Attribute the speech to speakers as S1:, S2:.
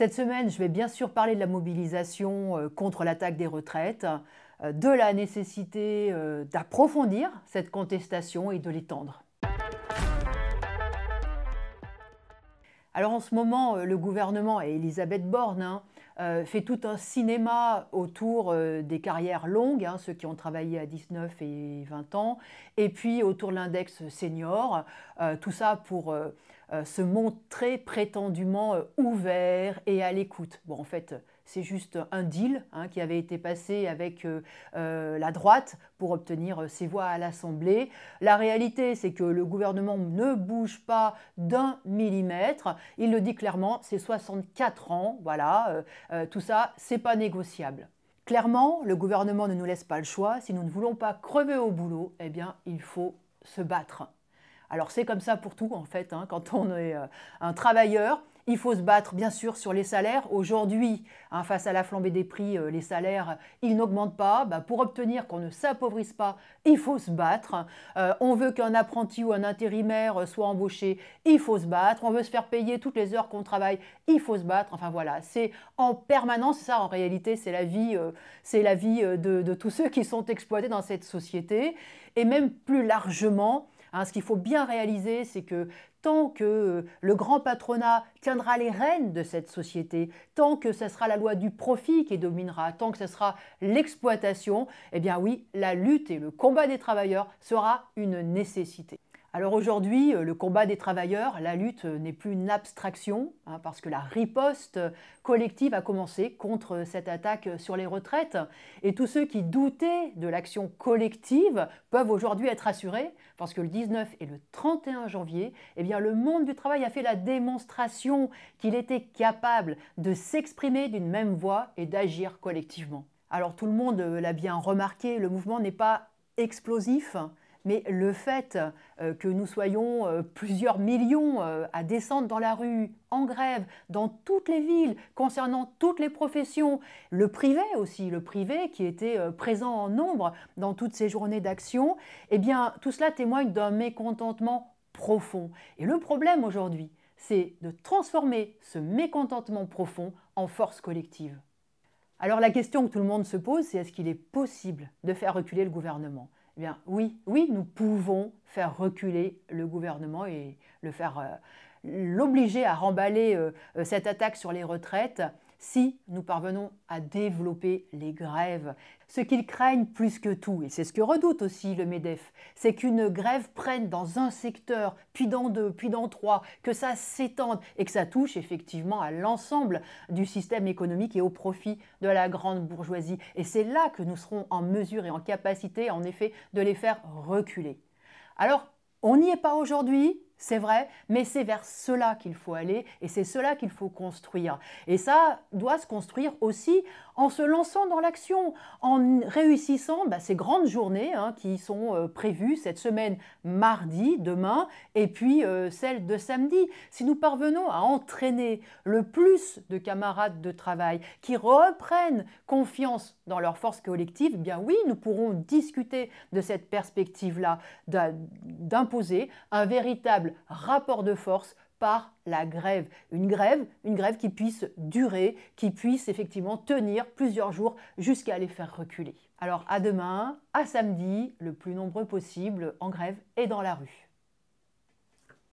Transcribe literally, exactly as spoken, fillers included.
S1: Cette semaine, je vais bien sûr parler de la mobilisation euh, contre l'attaque des retraites, euh, de la nécessité euh, d'approfondir cette contestation et de l'étendre. Alors en ce moment, euh, le gouvernement et Elisabeth Borne hein, euh, fait tout un cinéma autour euh, des carrières longues, hein, ceux qui ont travaillé à dix-neuf et vingt ans, et puis autour de l'index senior, euh, tout ça pour euh, euh, se montrer prétendument euh, ouvert et à l'écoute. Bon, en fait, c'est juste un deal hein, qui avait été passé avec euh, euh, la droite pour obtenir ses voix à l'Assemblée. La réalité, c'est que le gouvernement ne bouge pas d'un millimètre. Il le dit clairement, c'est soixante-quatre ans, voilà, euh, euh, tout ça, c'est pas négociable. Clairement, le gouvernement ne nous laisse pas le choix. Si nous ne voulons pas crever au boulot, eh bien, il faut se battre. Alors c'est comme ça pour tout en fait, hein. Quand on est euh, un travailleur, il faut se battre bien sûr sur les salaires. Aujourd'hui, hein, face à la flambée des prix, euh, les salaires, ils n'augmentent pas. Bah, pour obtenir qu'on ne s'appauvrisse pas, il faut se battre. Euh, on veut qu'un apprenti ou un intérimaire soit embauché, il faut se battre. On veut se faire payer toutes les heures qu'on travaille, il faut se battre. Enfin voilà, c'est en permanence, ça en réalité, c'est la vie, euh, c'est la vie de, de tous ceux qui sont exploités dans cette société. Et même plus largement, Hein, ce qu'il faut bien réaliser, c'est que tant que le grand patronat tiendra les rênes de cette société, tant que ce sera la loi du profit qui dominera, tant que ce sera l'exploitation, eh bien oui, la lutte et le combat des travailleurs sera une nécessité. Alors aujourd'hui, le combat des travailleurs, la lutte n'est plus une abstraction, hein, parce que la riposte collective a commencé contre cette attaque sur les retraites. Et tous ceux qui doutaient de l'action collective peuvent aujourd'hui être rassurés, parce que le dix-neuf et le trente et un janvier, eh bien, le monde du travail a fait la démonstration qu'il était capable de s'exprimer d'une même voix et d'agir collectivement. Alors tout le monde l'a bien remarqué, le mouvement n'est pas explosif, mais le fait euh, que nous soyons euh, plusieurs millions euh, à descendre dans la rue, en grève, dans toutes les villes, concernant toutes les professions, le privé aussi, le privé qui était euh, présent en nombre dans toutes ces journées d'action, eh bien tout cela témoigne d'un mécontentement profond. Et le problème aujourd'hui, c'est de transformer ce mécontentement profond en force collective. Alors la question que tout le monde se pose, c'est est-ce qu'il est possible de faire reculer le gouvernement ? Eh bien, oui, oui, nous pouvons faire reculer le gouvernement et le faire, euh, l'obliger à remballer euh, cette attaque sur les retraites si nous parvenons à développer les grèves. Ce qu'ils craignent plus que tout, et c'est ce que redoute aussi le MEDEF, c'est qu'une grève prenne dans un secteur, puis dans deux, puis dans trois, que ça s'étende et que ça touche effectivement à l'ensemble du système économique et au profit de la grande bourgeoisie. Et c'est là que nous serons en mesure et en capacité, en effet, de les faire reculer. Alors, on n'y est pas aujourd'hui, c'est vrai, mais c'est vers cela qu'il faut aller et c'est cela qu'il faut construire. Et ça doit se construire aussi en se lançant dans l'action, en réussissant bah, ces grandes journées hein, qui sont euh, prévues cette semaine mardi, demain, et puis euh, celle de samedi. Si nous parvenons à entraîner le plus de camarades de travail qui reprennent confiance dans leur force collective, eh bien oui, nous pourrons discuter de cette perspective-là, d'imposer un véritable rapport de force par la grève. Une grève, une grève qui puisse durer, qui puisse effectivement tenir plusieurs jours jusqu'à les faire reculer. Alors à demain, à samedi, le plus nombreux possible en grève et dans la rue.